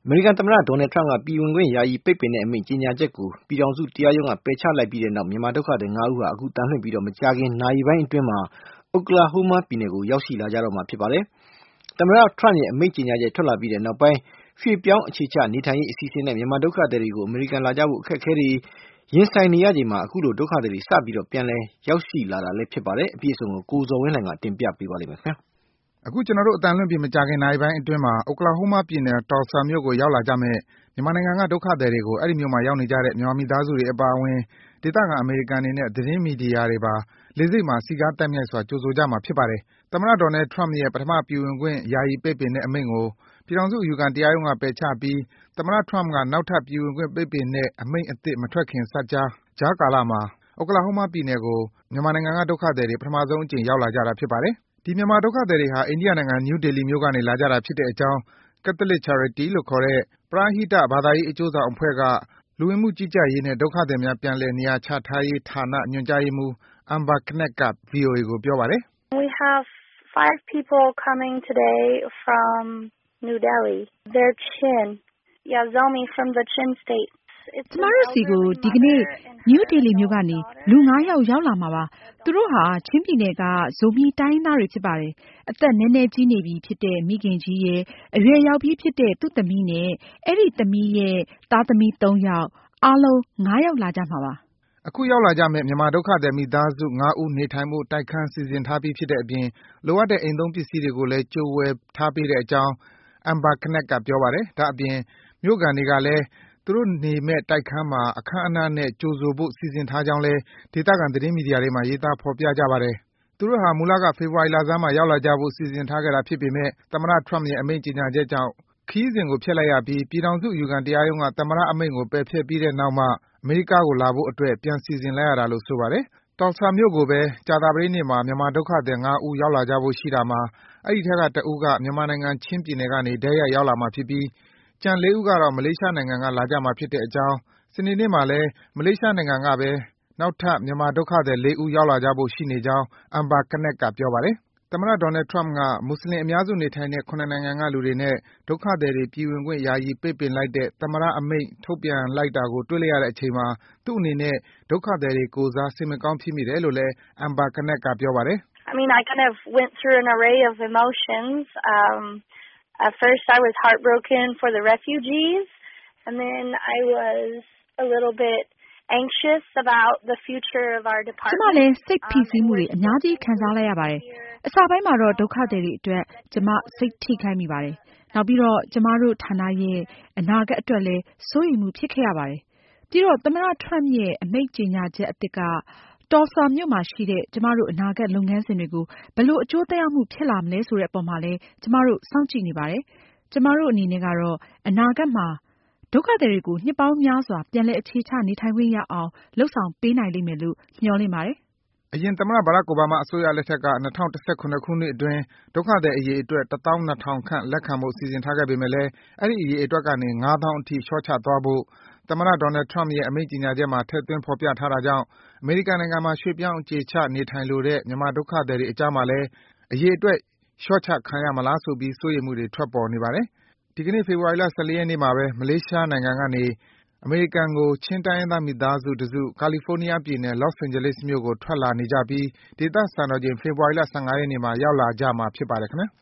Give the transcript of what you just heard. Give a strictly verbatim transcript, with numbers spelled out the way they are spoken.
မေရိကန်သမ္မတ Donald Trump က ပြည်ဝင်ခွင့်ယာယီပိတ်ပင်တဲ့အမိန့်ကြေညာချက်ကို ပြည်ထောင်စုတရားရုံးက ပယ်ချလိုက်ပြီးတဲ့နောက် မြန်မာဒုက္ခသည် ငါးဦးဟာ အခုအသံလွှင့်ပြီး မကြာခင်နာရီပိုင်းအတွင်းမှာ Oklahoma ပြည်နယ်ကို ရောက်ရှိလာကြတော့မှာဖြစ်ပါတယ်။ သမ္မတ Trump ရဲ့ အမိန့်ကြေညာချက်ထွက်လာပြီးတဲ့နောက်ပိုင်း ရွှေ့ပြောင်းအခြေချနေထိုင်ရေးအစီအစဉ်နဲ့ မြန်မာဒုက္ခသည်တွေကို အမေရိကန်လာကြဖို့ အခက်အခဲတွေရင်ဆိုင်နေရချိန်မှာ အခုလို ဒုက္ခသည်တွေ စပြီးပြန်လည်ရောက်ရှိလာတာလည်းဖြစ်ပါတယ်။ အပြည့်အစုံကို ကိုဇော်ဝင်းလှိုင်က တင်ပြပေးပါမယ်။အခုကျွန်တော်တို့အသံလွှင့်ပြီးမကြာခင်နာရီပိုင်းအတွင်းမှာ Oklahoma ပြည်နယ် Tulsa မြို့ကိုရောက်လာကြမယ့် မြန်မာနိုင်ငံက ဒုက္ခသည်တွေကို အဲဒီမြို့မှာရောက်နေကြတဲ့ မြန်မာမိသားစုတွေအပါအဝင် ဒေသခံအမေရိကန်တွေနဲ့ သတင်းမီဒီယာတွေပါ လေဆိပ်မှာ စည်းကားသိုက်မြိုက်စွာ ကြိုဆိုကြမှာဖြစ်ပါတယ်။ သမ္မတ Donald Trump ရဲ့ ပထမပြည်ဝင်ခွင့် ယာယီပိတ်ပင်တဲ့အမိန့်ကို ပြည်ထောင်စုအယူခံတရားရုံးက ပယ်ချပြီး သမ္မတ Trump က နောက်ထပ် ပြည်ဝင်ခွင့်ပိတ်ပင်တဲ့အမိန့်အသစ်မထွက်ခင်စပ်ကြား ကြားကာလမှာ Oklahoma ပြည်နယ်ကို မြန်မာနိုင်ငံက ဒုက္ခသည်တွေ ပထမဆုံးအကြိမ် ရောက်လာကြတာဖြစ်ပါတယ်။ ဒီမြန်မာဒုက္ခသည်တွေဟာ အိန္ဒိယနိုင်ငံ New Delhi မြို့ကနေ လာကြတာဖြစ်တဲ့အကြောင်း Catholic Charities လို့ခေါ်တဲ့ ပရဟိတ ဘာသာရေးအကျိုးဆောင်အဖွဲ့က လူဝင်မှုကြီးကြပ်ရေးနဲ့ ဒုက္ခသည်များ ပြန်လည်နေရာချထားရေးဌာန ညွန်ကြားရေးမှူး Amber Knecht က ဗွီအိုအေကို ပြောပါတယ်။ “We have five people coming today from New Delhi. They're Chin. Yeah, Zomi from the Chin state. ကျမတို့ဆီကိုဒီကနေ့ New Delhi မြို့ကနေ လူငါးယောက်ရောက်လာမှာပါ။ သူတို့ဟာ ချင်းပြည်နယ်က Zomi တိုင်းရင်းသားတွေဖြစ်ပါတယ်။ အသက်နည်းနည်းကြီးနေပြီဖြစ်တဲ့ မိခင်ကြီးရယ်၊ အရွယ်ရောက်ပြီးဖြစ်တဲ့ သူ့သမီးနဲ့ အဲဒီသမီးရဲ့ သားသမီး သုံးယောက် အားလုံး ငါးယောက်လာကြမှာပါ။ ” အခုရောက်လာကြမယ့် မြန်မာဒုက္ခသည်မိသားစု ငါးဦးနေထိုင်ဖို့ တိုက်ခန်းစီစဉ်ထားပြီးဖြစ်တဲ့အပြင် လိုအပ်တဲ့ အိမ်သုံးပစ္စည်းတွေကိုလည်း ကြိုဝယ်ထားပေးတဲ့အကြောင်း Amber Knecht က ပြောပါတယ်။ ဒါ့အပြင် မြို့ခံတွေကလည်း သူတို့နေမယ့်တိုက်ခန်းမှာ အခမ်းအနားနဲ့ ကြိုဆိုဖို့ စီစဉ်ထားကြောင်းလည်း ဒေသခံသတင်းမီဒီယာတွေမှာ ရေးသားဖော်ပြကြပါတယ်။ သူတို့ဟာ မူလက ဖေဖော်ဝါရီလဆန်းမှာ ရောက်လာကြဖို့ စီစဉ်ထားခဲ့တာဖြစ်ပေမယ့် သမ္မတ Trump ရဲ့ အမိန့်ကြေညာချက်ကြောင့် ခရီးစဉ်ကို ဖျက်လိုက်ရပြီး ပြည်ထောင်စုအယူခံတရားရုံးက သမ္မတအမိန့်ကို ပယ်ဖျက်ပြီးတဲ့နောက်မှ အမေရိကားကိုလာဖို့အတွက် ပြန်စီစဉ်လိုက်ရတာလို့ ဆိုပါတယ်။ Tulsa မြို့ကိုပဲ ကြာသပတေးနေ့မှာ မြန်မာဒုက္ခသည် ငါးဦး ရောက်လာကြဖို့ရှိတာမှာ အဲဒီအထဲက တဦးက မြန်မာနိုင်ငံ ချင်းပြည်နယ်ကနေ တိုက်ရိုက်ရောက်လာမှာဖြစ်ပြီး ကျန် လေးဦးကတော့ မလေးရှားနိုင်ငံက လာကြမှာဖြစ်တဲ့အကြောင်း၊ စနေနေ့မှာလည်း မလေးရှားနိုင်ငံကပဲ နောက်ထပ် မြန်မာဒုက္ခသည် လေးဦး ရောက်လာကြဖို့ရှိနေကြောင်း Amber Knecht က ပြောပါတယ်။ သမ္မတ Donald Trump က မွတ်ဆလင်အများစုနေထိုင်တဲ့ ၇ နိုင်ငံကလူတွေနဲ့ ဒုက္ခသည်တွေ ပြည်ဝင်ခွင့် ယာယီပိတ်ပင်လိုက်တဲ့ သမ္မတအမိန့် ထုတ်ပြန်လိုက်တာကို တွေ့လိုက်ရတဲ့အချိန်မှာ သူ့အနေနဲ့ ဒုက္ခသည်တွေကိုယ်စား စိတ်မကောင်းဖြစ်မိတယ်လို့လည်း Amber Knecht က ပြောပါတယ်။ “I mean, I kind of went through an array of emotions. Um, at first I was heartbroken for the refugees, and then I was a little bit anxious about the future of our department. ကျမလည်း စိတ်ဖိစီးမှုတွေ အများကြီးခံစားလိုက်ရပါတယ်။ အစပိုင်းမှာတော့ ဒုက္ခသည်တွေအတွက် ကျမ စိတ်ထိခိုက်မိပါတယ်။ နောက်ပြီးတော့ ကျမတို့ဌာနရဲ့ အနာဂတ်အတွက်လည်း စိုးရိမ်မှုဖြစ်ခဲ့ရပါတယ်။ ပြီးတော့ သမ္မတ Trump ရဲ့ အမိန့်ကြေညာချက်အသစ်က Tulsa မြို့မှာရှိတဲ့ ကျမတို့ အနာဂတ်လုပ်ငန်းစဉ်တွေကို ဘယ်လို အကျိုးသက်ရောက်မှုဖြစ်လာမလဲဆိုတဲ့အပေါ်မှာလည်း ကျမတို့ စောင့်ကြည့်နေပါတယ်။ ကျမတို့အနေနဲ့ကတော့ အနာဂတ်မှာ ဒုက္ခသည်တွေကို နှစ်ပေါင်းများစွာ ပြန်လည်အခြေချနေထိုင်ခွင့်ရအောင် လုပ်ဆောင်ပေးနိုင်လိမ့်မယ်လို့ မျှော်လင့်ပါတယ်။ ” အရင် သမ္မတ Barack Obama အစိုးရလက်ထက်က ၂၀၁၇ ခုနှစ်အတွင်း ဒုက္ခသည်အရေအတွက် တသောင်း နှစ်ထောင်ခန့် လက်ခံဖို့ စီစဉ်ထားခဲ့ပေမယ့်လည်း အဲဒီအရေအတွက်ကနေ ငါးသောင်းအထိ လျော့ချသွားဖို့ သမ္မတ Donald Trump ရဲ့ အမိန့်ကြေညာချက်မှာ ထည့်သွင်းဖော်ပြထားတာကြောင့် အမေရိကန်နိုင်ငံမှာ ရွှေ့ပြောင်းအခြေချနေထိုင်လိုတဲ့ မြန်မာဒုက္ခသည်တွေအကြားမှာလည်း အရေအတွက် လျော့ချခံရမလားဆိုပြီး စိုးရိမ်မှုတွေ ထွက်ပေါ်နေပါတယ်။ ဒီကနေ့ ဖေဖော်ဝါရီလ ၁၄ ရက်နေ့မှာပဲ မလေးရှားနိုင်ငံကနေ အမေရိကန်ကို ချင်းတိုင်းရင်းသားမိသားစုတစု ကာလီဖိုးနီးယားပြည်နယ်၊ Los Angeles မြို့ကို ထွက်လာနေကြပြီး ဒေသစံတော်ချိန် ဖေဖော်ဝါရီလ ၁၅ ရက်နေ့မှာ ရောက်လာကြမှာဖြစ်ပါတယ် ခင်ဗျား။